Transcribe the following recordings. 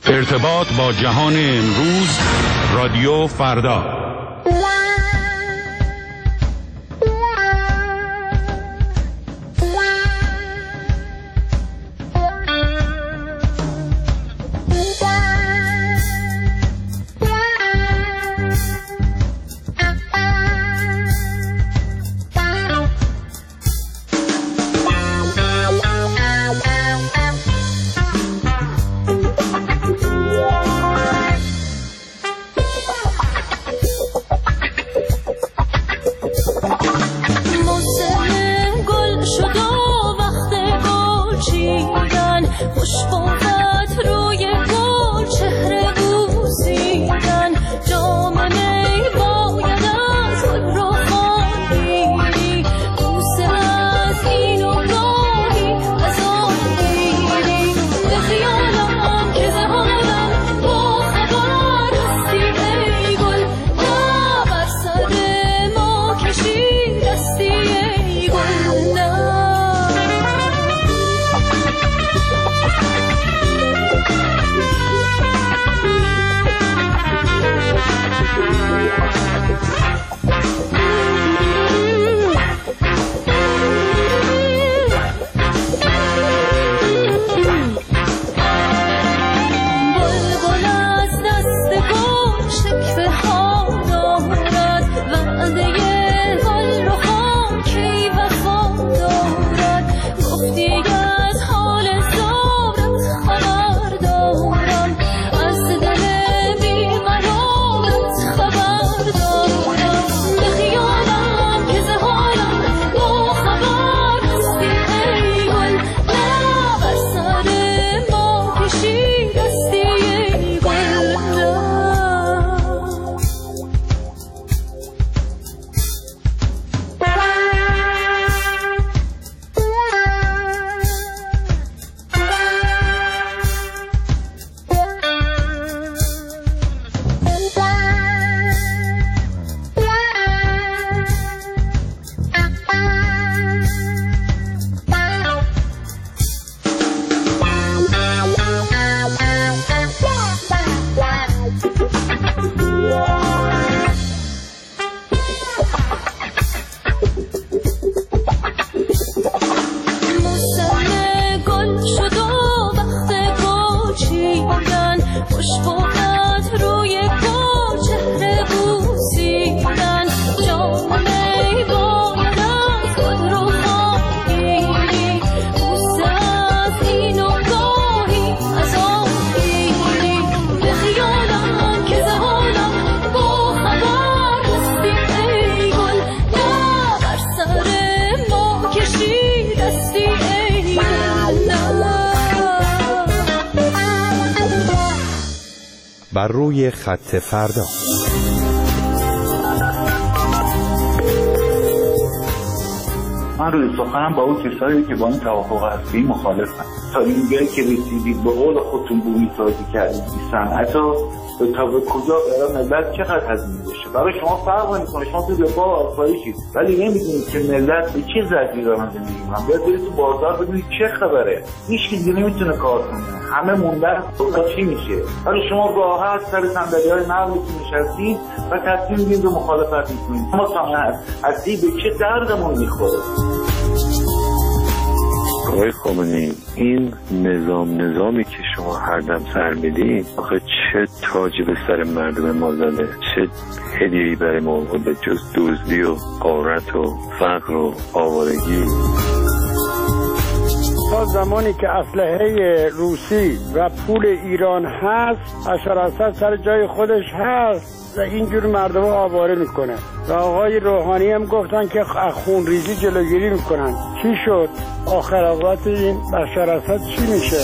ارتباط با جهان امروز، رادیو فردا. بر روی خط فردا. من روی سخنم با اون کسایی که با این توافق هستی مخالفم. تا اینجایی که رسیدید به قول خودتون بومی سازی کردید این صنعت رو تا به کجا برای ملت چقدر هزینه بشه. برای شما فرق نمی‌کنه، شما تو دفاع آسایشید ولی نمی‌دونید که ملت به چه ضرری دارن زندگی می‌کنن. بیاید برید تو بازار ببینید چه خبره. هیچ کی دیگه نمیتونه کار کنه، همه موندن تا چی میشه. ولی شما راحت سر صندلی‌های نرمتون نشستید و تصمیم می‌گیرید به مخالفت می‌کنید. ما صنعت هستی به چه دردمون می‌خوره. آقای خامنه‌ای، این نظامی که شما هر دم سر میدید آخه چه تاجی به سر مردم ما زده، چه هدیه‌ای برای ما آورده جز دزدی و غارت و فقر و آوارگی. تا زمانی که اسلحه روسی و پول ایران هست، بشار اسد سر جای خودش هست و اینجور مردم آواره میکنه. و آقای روحانی هم گفتن که خونریزی جلوگیری میکنن. چی شد؟ آخر اوقات این بشار اسد چی میشه؟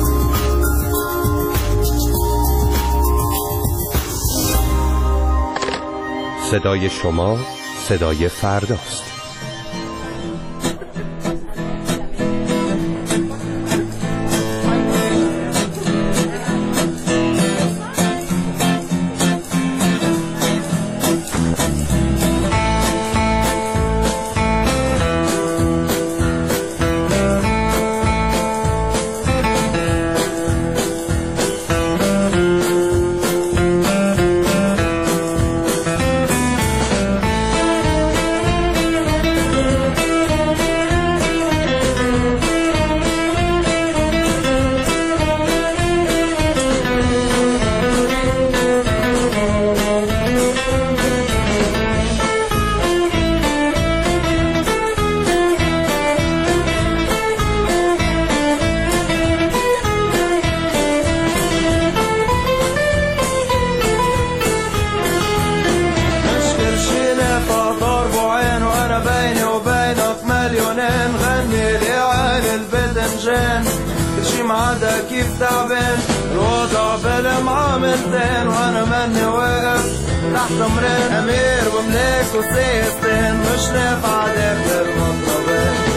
صدای شما صدای فرداست. معدة كيف تعبان الوضع بلا معاملتين وانا مني واقف تحت امرين امير وملاك وسيستين مش نافع داخل المطلبين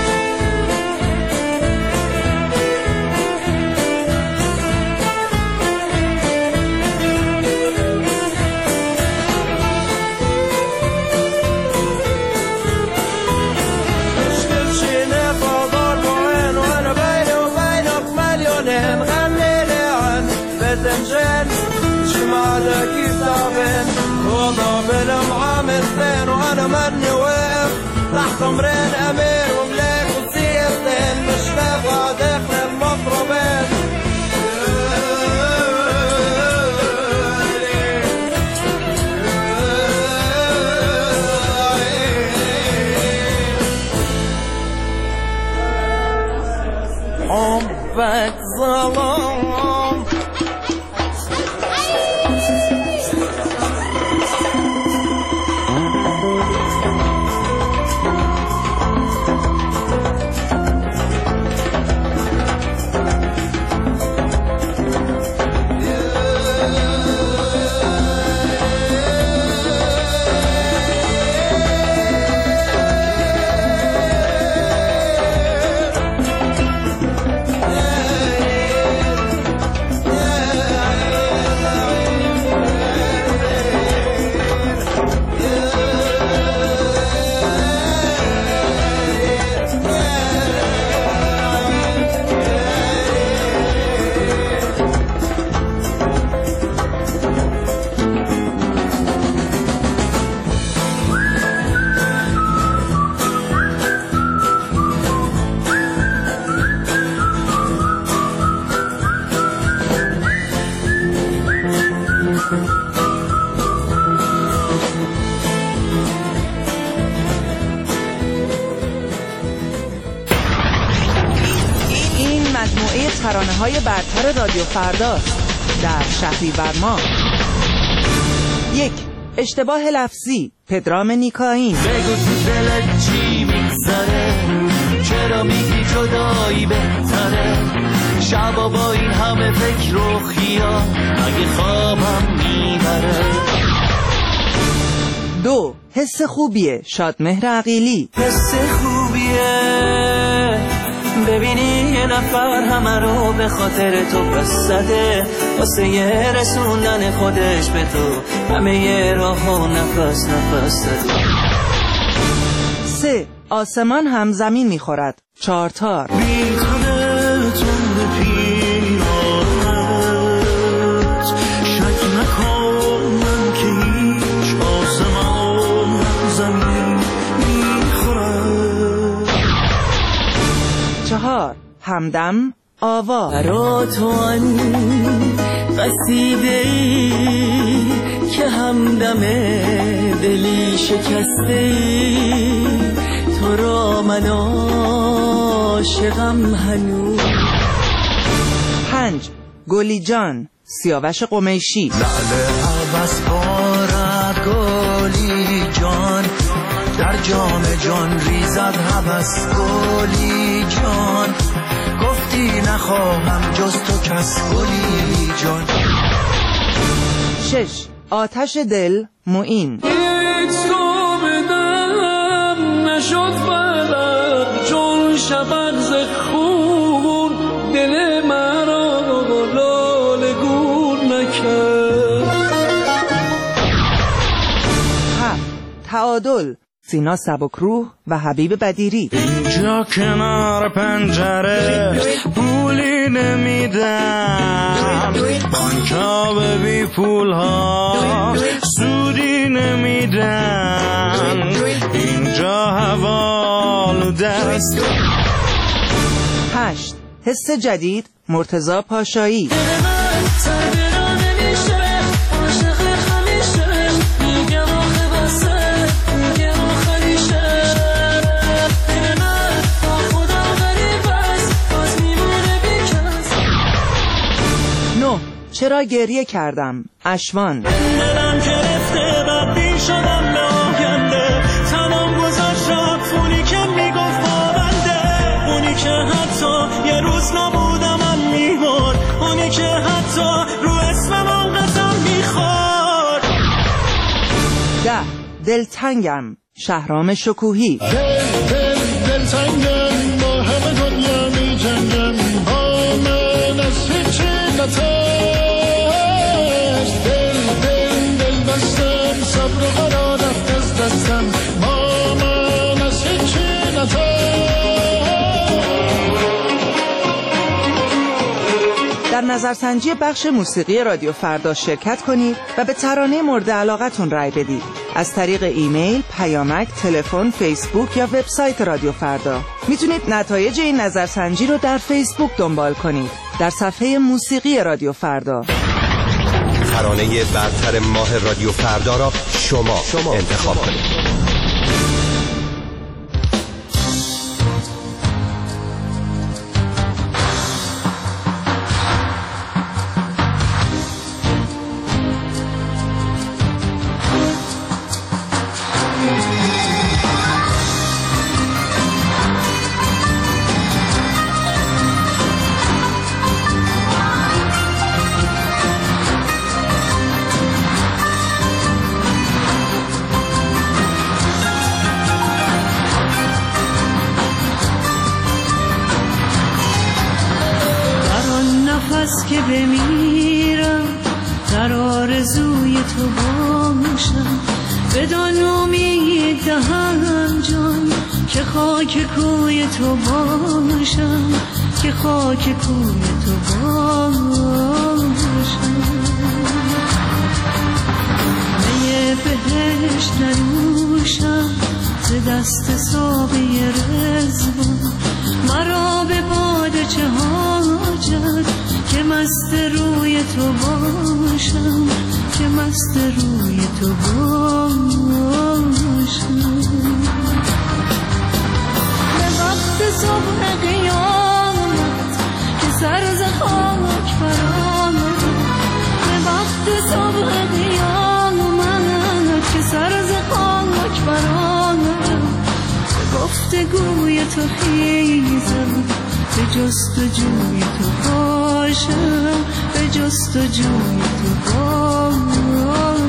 معدة كيف تعبان وضع بلا معاملتين وانا مني واقف تحت امرين امير وملاك وسيستين مش نافع داخل المطربين حبك ظلام ترانه‌های برتر رادیو فرداست در شهریور ماه. 1. اشتباه لفظی پدرام نیکاین. بگو تو دلت چی میگذره، چرا میگی جدایی بهتره، شبا با این همه فکر و خیال مگه خوابم میبره. 2. حس خوبیه شادمهر عقیلی. حس خوبیه ببینی یه نفر همه رو به خاطر تو پس زده، واسه یه رسوندن خودش به تو همه یه راه و نفس نفس زده. 3. آسمان هم زمین میخورد چارتار. بی خودتون به پیرانت شک نکن من که هیچ آسمان هم زمین میخورد. 4. همدم آوا. برا تو آن قصیده‌ای که همدم دلی شکسته‌ای، تو را من عاشقم هنوز. 5. گلی جان سیاوش قمیشی. لعل عباس بارد گلی جان، در جام جان ریزد هوس گلی جان، گفتی نخواهم جز تو کس گلی جان. 6. آتش دل معین. هیچ تو بدم نشد بلد چون شبک ز خون، دل مرا لاله گون نکرد. 7. تعادل سینا سبکروح و حبیب بدیری. اینجا کنار پنجره پولی نمیدم، بانکا به بی پول ها سودی نمیدن، اینجا حوالو دست. 8. حس جدید مرتضی پاشایی. چرا گریه کردم اشوان. دلم گرفته بدبین شدم به آینده، تمام گذاشت رفت اونی که میگفت با بنده، اونی که حتی یه روز نبودم دلتنگم شهرام شکوهی. دلتنگم با همه دنیا می جنگم، با من از هیچی نترس. دل بستم صبر و قرار رفت از دستم، با من از هیچی نترس. در نظرسنجی بخش موسیقی رادیو فردا شرکت کنید و به ترانه مورد علاقتون رای بدید. از طریق ایمیل، پیامک، تلفن، فیسبوک یا وبسایت رادیو فردا. میتونید نتایج این نظرسنجی رو در فیسبوک دنبال کنید. در صفحه موسیقی رادیو فردا. ترانه برتر ماه رادیو فردا را شما انتخاب کنید. که بمیرم در آرزوی تو باشم، بدان امید دهم جان که خاک کوی تو باشم، که خاک کوی تو باشم. می بهشت ننوشم ز دست ساقی رضوان، مرا به باده چه حاجت که مست روی تو باشم، که مست روی تو باشم. به وقت صبح قیامت که سر ز خاک برآمد، به وقت صبح قیامت که سر ز خاک برآمد، به گفتگوی تو خیزم، به جستجوی تو باشم، به جستجوی تو باشم.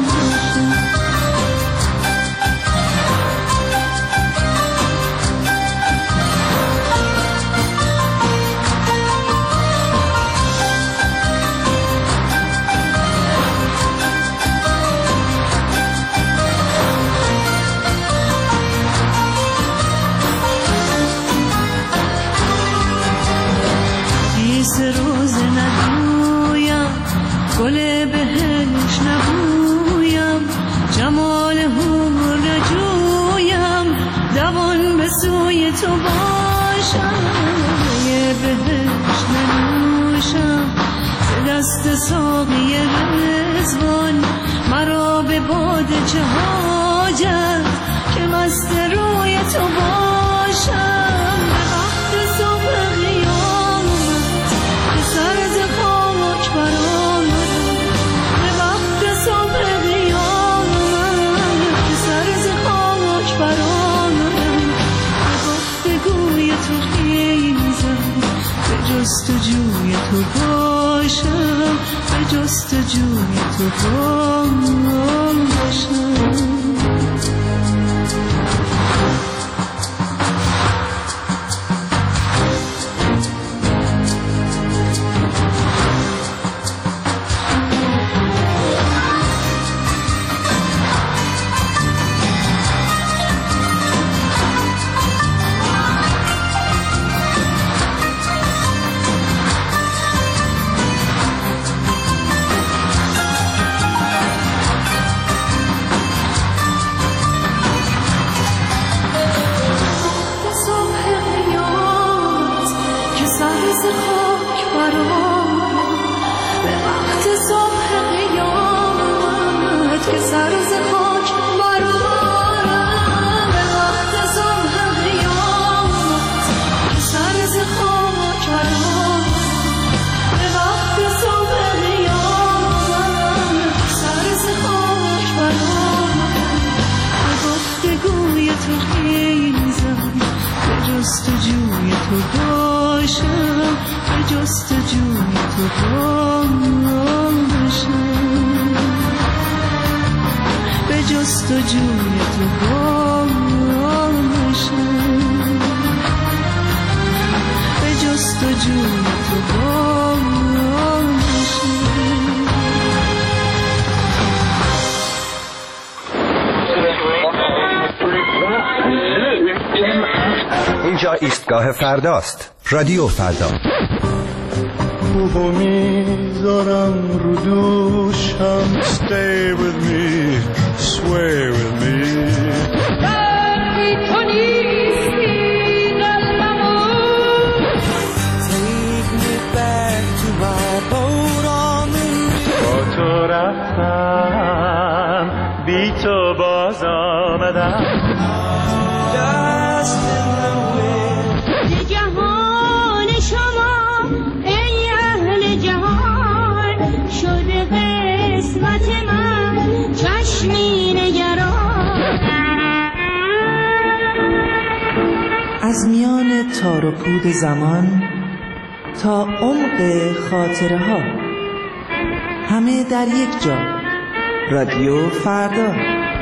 روز نگویم، گل بهش نبویم، جمال حور نجویم، دوان به سوی تو باشم. یه بهش ننوشم به دست ساقی رضوان، مرا به باده چه حاجت که مست روی تو باشم. به وقت صبح قیامت که سر ز خاک برآمد، به وقت صبح قیامت که سر ز خاک برآمد، به گفتگوی تو خیزم، به جستجوی تو باشم، به جستجوی تو باشم. جستجوی تو باشم، به جستجوی تو باشم. اینجا ایستگاه فرداست. رادیو فردا. خوبو میذارم رو دوشم. Stay with me, sway with me. تو نیستی قلبمو. Take me back to my boat on the river. با تو رفتم، بی تو باز آمدم. جهان شما ای اهل جهان، شده قسمت من چشمی نگران. از میان تار و پود زمان تا عمق خاطره ها، همه در یک جا. رادیو فردا.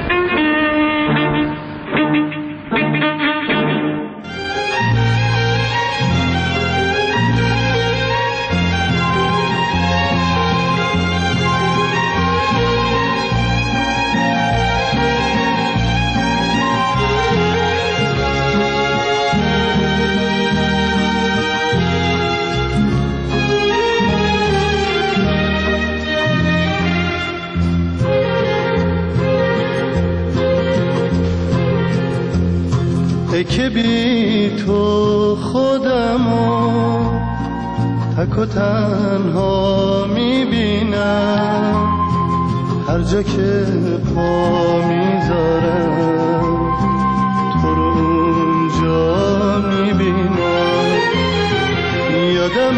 که بی تو خودمو تک و تنها میبینم، هر جا که پا میذارم تو رو اونجا میبینم. یادم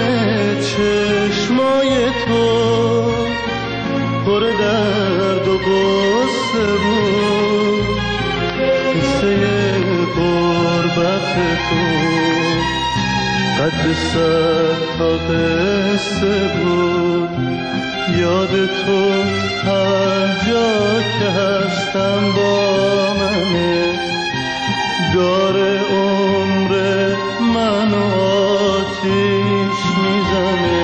چشمای تو پر درد و غصه بود، قصه غربت تو قد صد تا قصه بود. یاد تو هر جا که هستم با منه، داره عمر منو آتیش میزنه.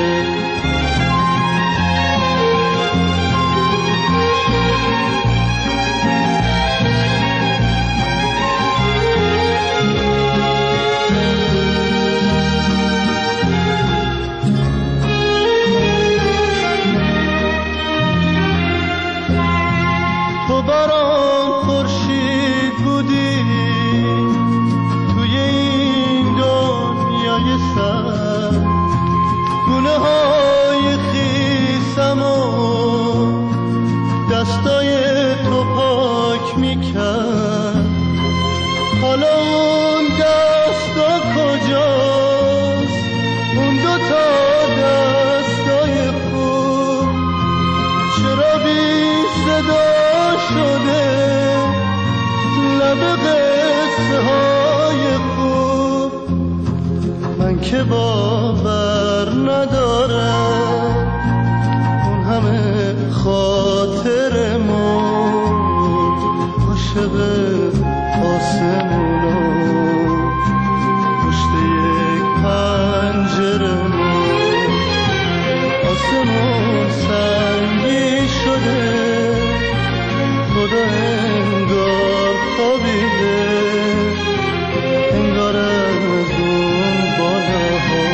دستای تو پاک میکرد، حالا اون دستا کجاست؟ اون دوتا دستای خوب چرا بی صدا شده؟ لب قصه های خوب من که باور ندارم، اون همه خاطر مرد عاشق آسمونا پشت یک پنجره مرد. آسمون سنگی شده، خدا انگار خوابیده، انگار از اون بالاها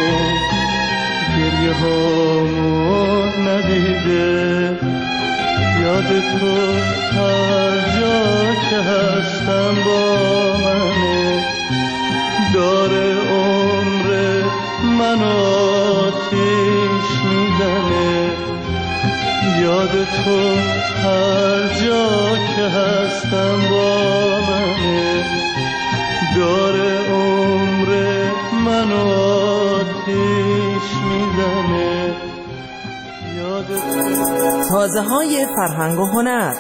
گریه هامون ندیده. یاد تو هر جا که هستم با منه، داره عمر من آتیش میزنه. یاد تو هر جا که هستم با منه، داره عمر من آتیش میزنه. تازه های فرهنگ و هنر.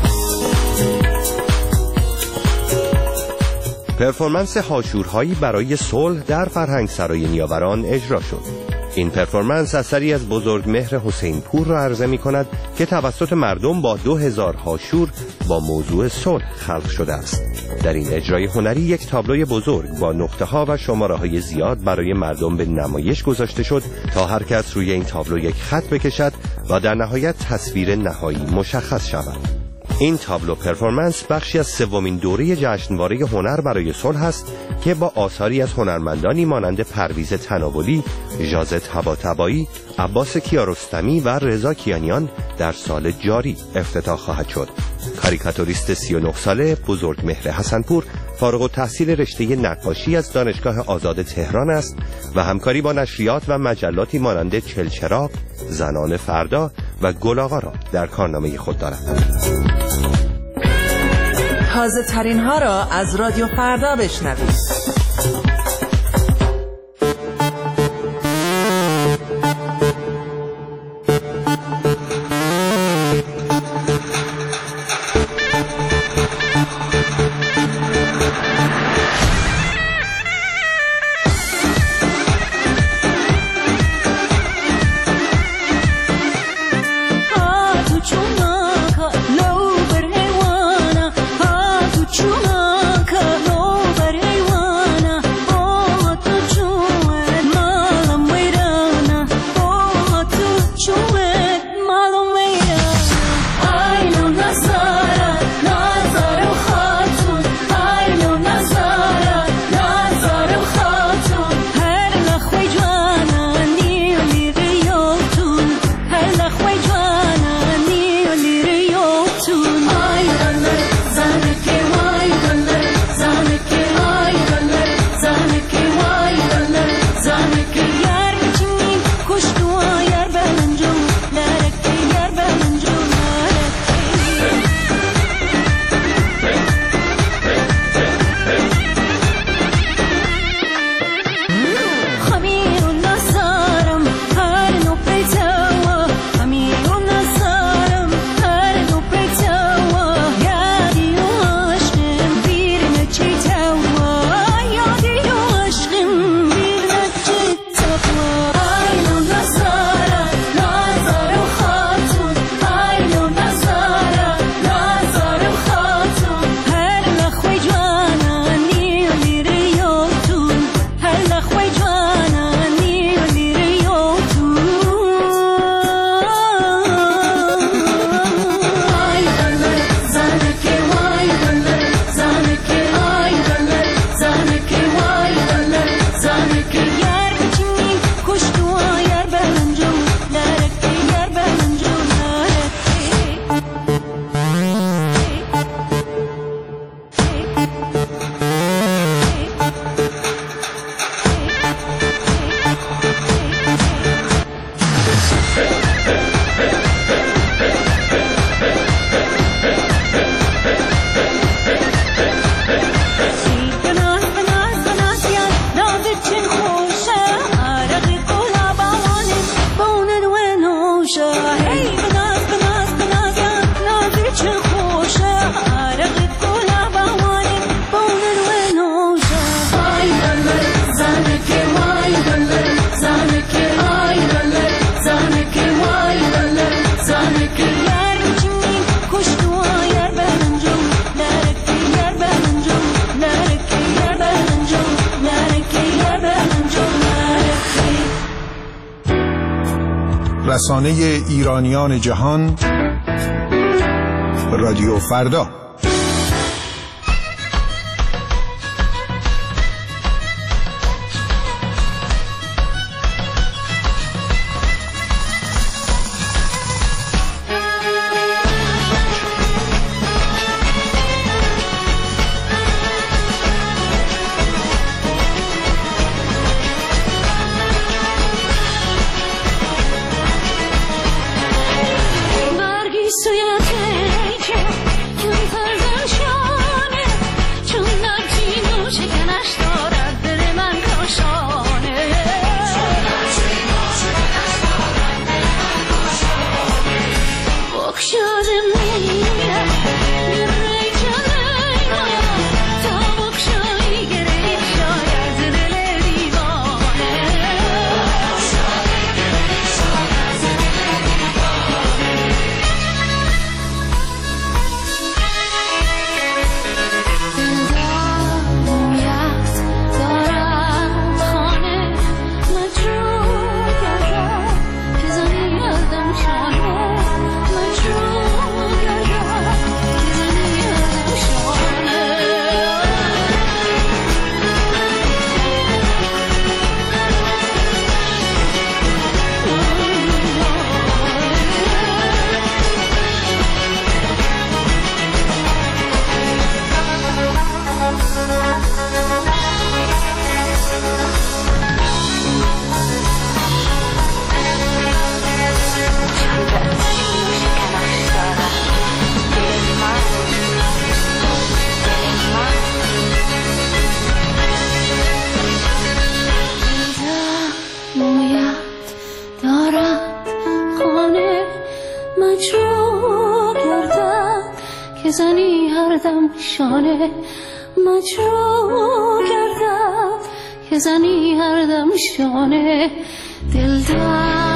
پرفورمنس حاشورهایی برای صلح در فرهنگسرای نیاوران اجرا شد. این پرفورمنس اثری از بزرگمهر حسین پور را عرضه می کند که توسط مردم با 2000 حاشور با موضوع صلح خلق شده است. در این اجرای هنری یک تابلوی بزرگ با نقطه ها و شماره های زیاد برای مردم به نمایش گذاشته شد تا هر کس روی این تابلو یک خط بکشد و در نهایت تصویر نهایی مشخص شود. این تابلو پرفورمنس بخشی از سومین دوره جشنواره هنر برای صلح است که با آثاری از هنرمندانی مانند پرویز تناولی، ژاز طباطبایی، عباس کیارستمی و رضا کیانیان در سال جاری افتتاح خواهد شد. کاریکاتوریست 39 ساله بزرگمهر حسنپور فارغ التحصیل رشته نقاشی از دانشگاه آزاد تهران است و همکاری با نشریات و مجلاتی مانند چلچراغ، زنان فردا و گل‌آقا را در کارنامه خود دارد. تازه ترین ها را از رادیو فردا بشنوید. رسانه ایرانیان جهان رادیو فردا. Soy la que مجروح کردم که زنی هر دم شانه مجروح کردم که زنی هر دم شانه دل